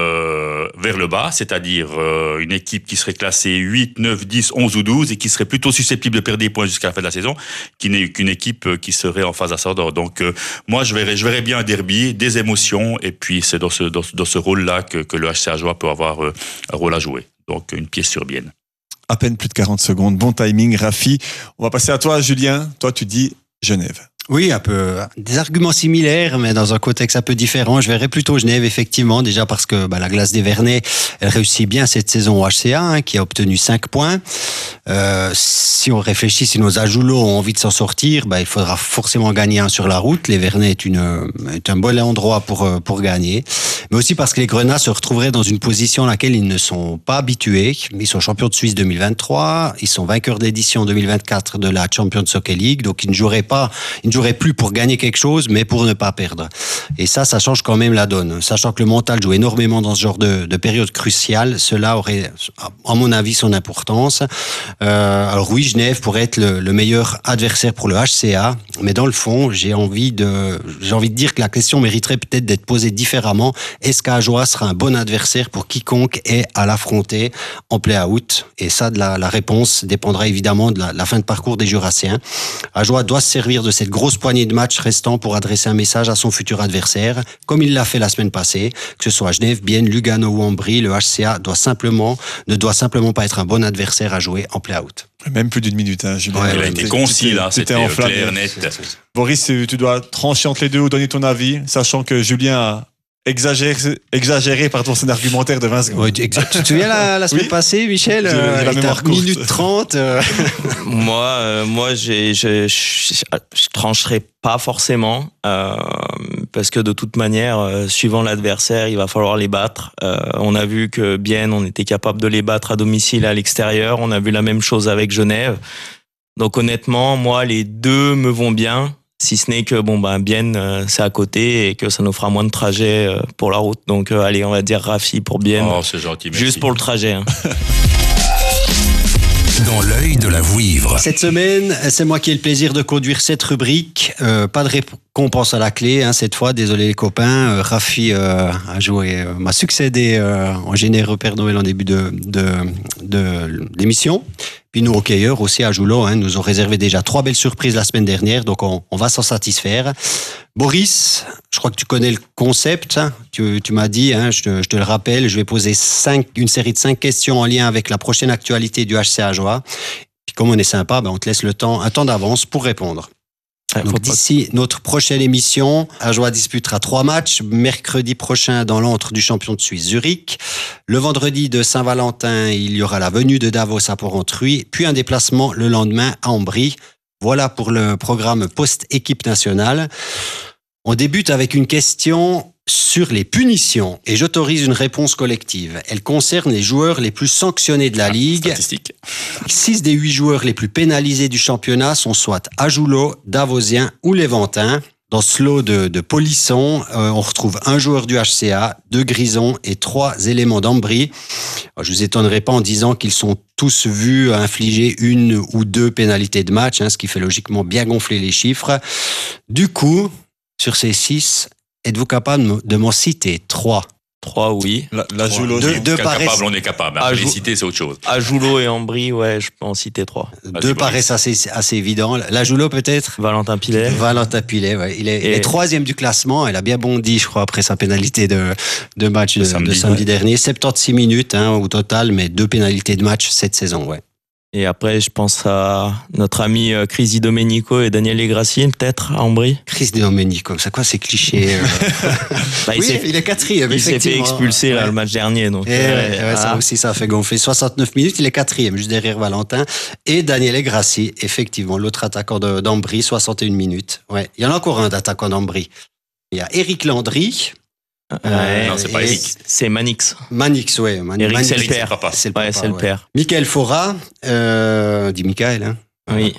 vers le bas, c'est-à-dire une équipe qui serait classée 8, 9, 10, 11 ou 12 et qui serait plutôt susceptible de perdre des points jusqu'à la fin de la saison, qui n'est qu'une équipe qui serait en phase ascendante. Donc, moi, je verrais bien un derby, des émotions, et puis c'est dans ce rôle-là que le HC Ajoie peut avoir un rôle à jouer. Donc, une pièce sur Bienne. À peine plus de 40 secondes. Bon timing, Rafi. On va passer à toi, Julien. Toi, tu dis Genève. Oui, un peu des arguments similaires, mais dans un contexte un peu différent. Je verrais plutôt Genève, effectivement, déjà parce que la glace des Vernets, elle réussit bien cette saison au HCA, hein, qui a obtenu 5 points. Si on réfléchit, si nos Ajoulots ont envie de s'en sortir, il faudra forcément gagner un sur la route. Les Vernets est un bon endroit pour gagner. Mais aussi parce que les Grenats se retrouveraient dans une position à laquelle ils ne sont pas habitués. Ils sont champions de Suisse 2023. Ils sont vainqueurs d'édition 2024 de la Champions Hockey League. Donc, ils ne joueraient plus pour gagner quelque chose, mais pour ne pas perdre. Et ça change quand même la donne. Sachant que le mental joue énormément dans ce genre de période cruciale, cela aurait, à mon avis, son importance. Alors oui, Genève pourrait être le meilleur adversaire pour le HCA, mais dans le fond, j'ai envie de dire que la question mériterait peut-être d'être posée différemment. Est-ce qu'Ajoie sera un bon adversaire pour quiconque est à l'affronter en play-out? Et ça, la réponse dépendra évidemment de la fin de parcours des Jurassiens. Ajoie doit se servir de cette grosse poignée de matchs restants pour adresser un message à son futur adversaire, comme il l'a fait la semaine passée. Que ce soit Genève, Bienne, Lugano ou Ambry, le HCA ne doit simplement pas être un bon adversaire à jouer en play-out. Même plus d'une minute, hein, Julien. Il a été concis, là. C'était clair, net. Boris, tu dois trancher entre les deux ou donner ton avis, sachant que Julien exagéré par ton argumentaire de 20 secondes. Ouais, exact. Tu te souviens la semaine passée, Michel? J'ai la mémoire courte. Minute 30. Moi, je trancherai pas forcément parce que de toute manière, suivant l'adversaire, il va falloir les battre. On a vu que Bienne, on était capable de les battre à domicile et à l'extérieur. On a vu la même chose avec Genève. Donc honnêtement, moi, les deux me vont bien. Si ce n'est que Bienne, c'est à côté et que ça nous fera moins de trajet pour la route. Donc allez, on va dire Rafi pour Bienne. Oh, c'est gentil, merci. Juste pour le trajet. Hein. Dans l'œil de la vouivre. Cette semaine, c'est moi qui ai le plaisir de conduire cette rubrique. Pas de récompense à la clé, hein, cette fois. Désolé les copains. Rafi m'a succédé en généreux Père Noël en début de l'émission. Puis nous, hockeyeurs, aussi à Joulot, nous ont réservé déjà 3 belles surprises la semaine dernière, donc on va s'en satisfaire. Boris, je crois que tu connais le concept. Hein. Tu m'as dit, je te le rappelle, je vais poser une série de 5 questions en lien avec la prochaine actualité du HC Ajoie. Puis comme on est sympa, on te laisse un temps d'avance pour répondre. Donc d'ici notre prochaine émission, Ajoie disputera 3 matchs. Mercredi prochain dans l'antre du champion de Suisse Zurich. Le vendredi de Saint-Valentin, il y aura la venue de Davos à Port-Entruy, puis un déplacement le lendemain à Ambry. Voilà pour le programme post-équipe nationale. On débute avec une question sur les punitions et j'autorise une réponse collective. Elle concerne les joueurs les plus sanctionnés de la Ligue. Statistique. 6 des 8 joueurs les plus pénalisés du championnat sont soit Ajoulo, Davosien ou Léventin. Dans ce lot de polissons, on retrouve un joueur du HCA, 2 Grisons et 3 éléments d'Ambry. Je vous étonnerai pas en disant qu'ils sont tous vus infliger 1 ou 2 pénalités de match, ce qui fait logiquement bien gonfler les chiffres. Du coup, sur ces 6, êtes-vous capable de m'en citer 3? 3, oui. La Joulot, On est capable. Les citer, c'est autre chose. Ajoulo et Ambry, je peux en citer 3. 2 paraissent assez évidents. La Joulot, peut-être? Valentin Pilet. Ouais. Il est 3e du classement. Elle a bien bondi, je crois, après sa pénalité de match de samedi dernier. 76 minutes au total, mais 2 pénalités de match cette saison, ouais. Et après, je pense à notre ami Chris Di Domenico et Daniel Legrassi, peut-être, à Ambry. Chris Di Domenico, c'est quoi ces clichés? Il est 4e, il s'est fait expulser le match dernier. Donc, ça aussi, ça a fait gonfler. 69 minutes, il est 4e, juste derrière Valentin. Et Daniel Legrassi, effectivement, l'autre attaquant d'Ambry, 61 minutes. Ouais. Il y en a encore un d'attaquant d'Ambry. Il y a Éric Landry. Non, c'est pas Eric. C'est Manix. Manix, ouais. Eric, c'est le père. C'est le papa, c'est le père. Michael Fora, dit Michael, hein. Oui.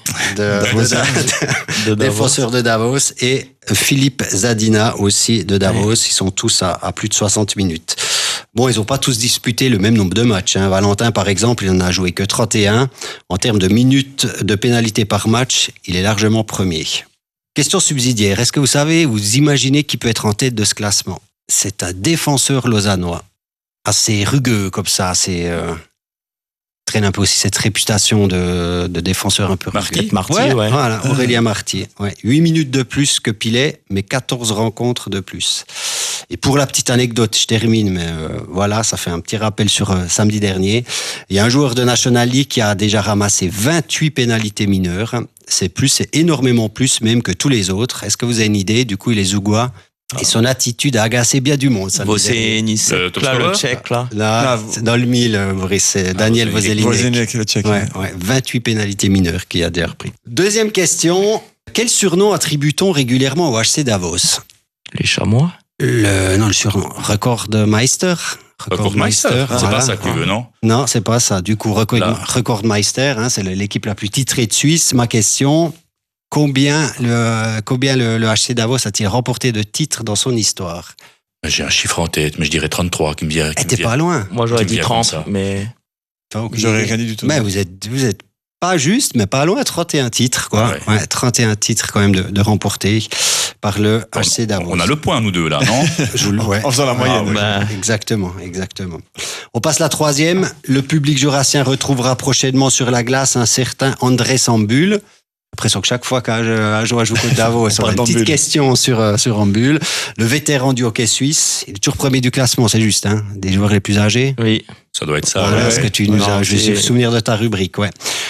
De défenseur de Davos. Et Philippe Zadina aussi de Davos. Ouais. Ils sont tous à plus de 60 minutes. Bon, ils n'ont pas tous disputé le même nombre de matchs. Valentin, par exemple, il n'en a joué que 31. En termes de minutes de pénalité par match, il est largement premier. Question subsidiaire. Est-ce que vous imaginez qui peut être en tête de ce classement? C'est un défenseur lausannois, assez rugueux comme ça, traîne un peu aussi cette réputation de défenseur un peu rugueux. Marty, ouais. Voilà, Aurélien Marty. Ouais. 8 minutes de plus que Pilet, mais 14 rencontres de plus. Et pour la petite anecdote, je termine, mais voilà, ça fait un petit rappel sur samedi dernier. Il y a un joueur de National League qui a déjà ramassé 28 pénalités mineures. C'est énormément plus même que tous les autres. Est-ce que vous avez une idée? Du coup, il est Zougois. Et son attitude a agacé bien du monde. Vosenik, le tchèque, là. Là, c'est dans le 1000, Maurice, c'est Daniel Vosenik. Le tchèque. Ouais, 28 pénalités mineures qu'il a déjà repris. Deuxième question. Quel surnom attribue-t-on régulièrement au HC Davos? Les Chamois? Le surnom. Recordmeister. Recordmeister. C'est pas ça que tu veux, non? Non, c'est pas ça. Du coup, Recordmeister, c'est l'équipe la plus titrée de Suisse. Ma question... Combien le HC Davos a-t-il remporté de titres dans son histoire? J'ai un chiffre en tête, mais je dirais 33 qui me vient. T'es pas loin. Moi, j'aurais dit 30, mais... J'aurais rien dit du tout. Mais vous êtes pas juste, mais pas loin. 31 titres, quoi. Ouais, 31 titres, quand même, de remportés par le HC Davos. On a le point, nous deux, là, non? En faisant la moyenne. Exactement. On passe la 3e. Le public jurassien retrouvera prochainement sur la glace un certain André Sambul. L'impression que chaque fois qu'un joueur joue contre Davos, on a une petite question sur Ambul. Le vétéran du hockey suisse, il est toujours premier du classement, c'est juste, des joueurs les plus âgés. Oui. Ça doit être ça. Voilà, ce que tu nous as, je suis souvenir de ta rubrique, ouais.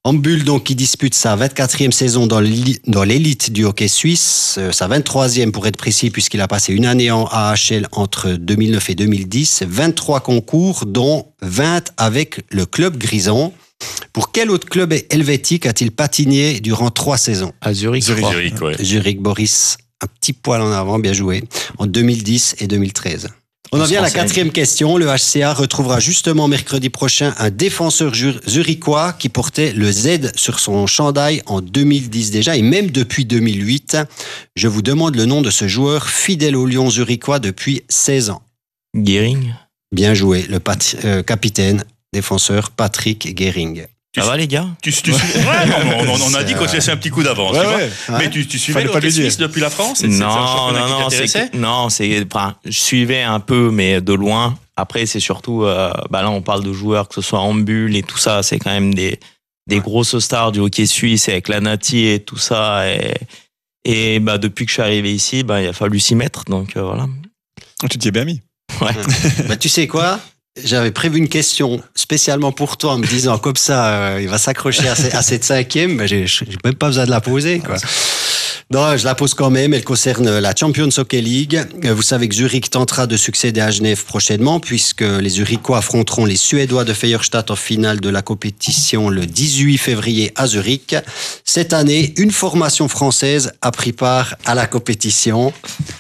Ambul, donc, qui dispute sa 24e saison dans l'élite du hockey suisse, sa 23e pour être précis, puisqu'il a passé une année en AHL entre 2009 et 2010, 23 concours, dont 20 avec le club Grison. Pour quel autre club helvétique a-t-il patiné durant 3 saisons? À Zurich. Zurich, ouais. Zurich, Boris, un petit poil en avant, bien joué, en 2010 et 2013. On en vient à la 4e question. Le HCA retrouvera justement mercredi prochain un défenseur zurichois qui portait le Z sur son chandail en 2010 déjà et même depuis 2008. Je vous demande le nom de ce joueur fidèle au Lyon zurichois depuis 16 ans. Gehring. Bien joué, le capitaine, défenseur Patrick Gehring. Ça va les gars? On a dit qu'on te laissait un petit coup d'avance. Ouais. Mais tu suivais le hockey suisse depuis la France? Je suivais un peu, mais de loin. Après, c'est surtout, là, on parle de joueurs, que ce soit Ambul et tout ça, c'est quand même des grosses stars du hockey suisse avec la Nati et tout ça. Et depuis que je suis arrivé ici, il a fallu s'y mettre. Donc voilà. Tu t'y es bien mis. Ouais. Tu sais quoi? J'avais prévu une question spécialement pour toi en me disant comme ça, il va s'accrocher à cette 5e, mais j'ai même pas besoin de la poser, quoi. Non, je la pose quand même. Elle concerne la Champions Hockey League. Vous savez que Zurich tentera de succéder à Genève prochainement puisque les Zurichois affronteront les Suédois de Feierstadt en finale de la compétition le 18 février à Zurich. Cette année, une formation française a pris part à la compétition.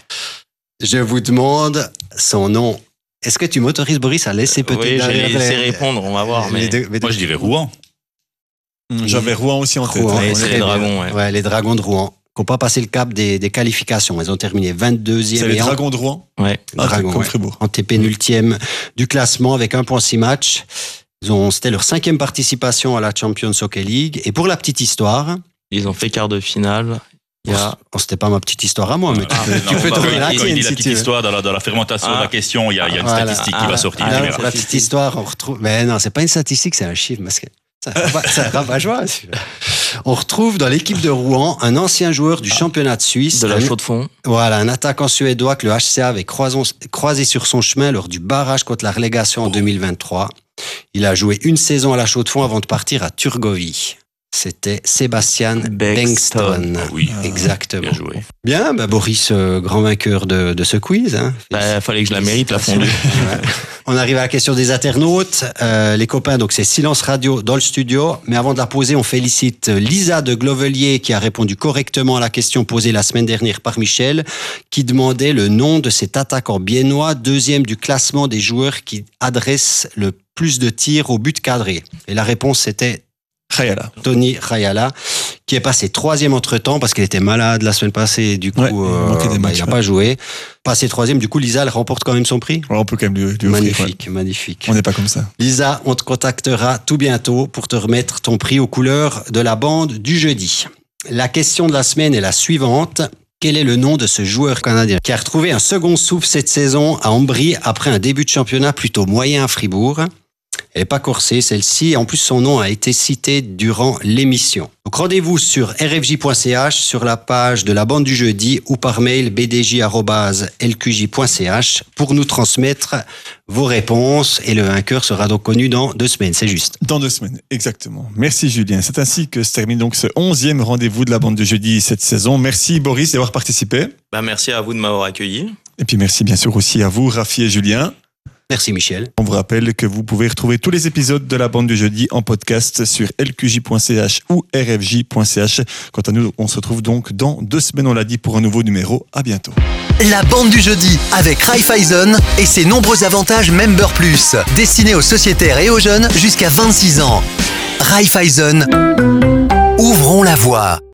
Je vous demande son nom. Est-ce que tu m'autorises, Boris, à laisser peut-être... Oui, je vais laisser répondre, on va voir. Mais... Moi, je dirais Rouen. J'avais Rouen aussi en tête. C'est les Dragons, ouais. Les Dragons de Rouen, qui n'ont pas passé le cap des qualifications. Ils ont terminé 22e. C'est les Dragons de Rouen? Ouais. Dragons, comme Fribourg. En TP-ultième du classement avec 1,6 matchs. C'était leur 5e participation à la Champions Hockey League. Et pour la petite histoire... Ils ont fait quart de finale... C'était pas ma petite histoire à moi, mais tu peux trouver la tienne. Il dit la petite histoire dans la fermentation de la question, il y a une statistique qui va sortir. La petite histoire, on retrouve. Mais non, c'est pas une statistique, c'est un chiffre, parce que c'est un rabat-joie. On retrouve dans l'équipe de Rouen un ancien joueur du championnat de Suisse. De la Chaux-de-Fonds. Voilà, un attaquant suédois que le HCA avait croisé sur son chemin lors du barrage contre la relégation en 2023. Il a joué une saison à la Chaux-de-Fonds avant de partir à Turgovie. C'était Sébastien Bengtsson. Ah oui, exactement. Bien joué. Bien, Boris, grand vainqueur de ce quiz. Hein. Fallait que je la mérite, la fondue. Ouais. On arrive à la question des internautes. Les copains, donc c'est Silence Radio dans le studio. Mais avant de la poser, on félicite Lisa de Glovelier qui a répondu correctement à la question posée la semaine dernière par Michel, qui demandait le nom de cet attaquant biennois, 2e du classement des joueurs qui adressent le plus de tirs au but cadré. Et la réponse c'était Rayala. Tony Rayala, qui est passé 3e entre-temps parce qu'il était malade la semaine passée. Du coup, il n'a pas joué. Passé 3e, du coup, Lisa, elle remporte quand même son prix. Ouais, on peut quand même lui offrir. Magnifique. On n'est pas comme ça. Lisa, on te contactera tout bientôt pour te remettre ton prix aux couleurs de la bande du jeudi. La question de la semaine est la suivante. Quel est le nom de ce joueur canadien qui a retrouvé un second souffle cette saison à Ambry après un début de championnat plutôt moyen à Fribourg? Elle n'est pas corsée, celle-ci. En plus, son nom a été cité durant l'émission. Donc, rendez-vous sur rfj.ch, sur la page de la bande du jeudi ou par mail bdj@lqj.ch pour nous transmettre vos réponses. Et le vainqueur sera donc connu dans 2 semaines, c'est juste. Dans 2 semaines, exactement. Merci Julien. C'est ainsi que se termine donc ce 11e rendez-vous de la bande du jeudi cette saison. Merci Boris d'avoir participé. Merci à vous de m'avoir accueilli. Et puis merci bien sûr aussi à vous, Rafi et Julien. Merci Michel. On vous rappelle que vous pouvez retrouver tous les épisodes de la bande du jeudi en podcast sur lqj.ch ou rfj.ch. Quant à nous, on se retrouve donc dans 2 semaines, on l'a dit, pour un nouveau numéro. À bientôt. La bande du jeudi avec Raiffeisen et ses nombreux avantages Member Plus. Destinés aux sociétaires et aux jeunes jusqu'à 26 ans. Raiffeisen. Ouvrons la voie.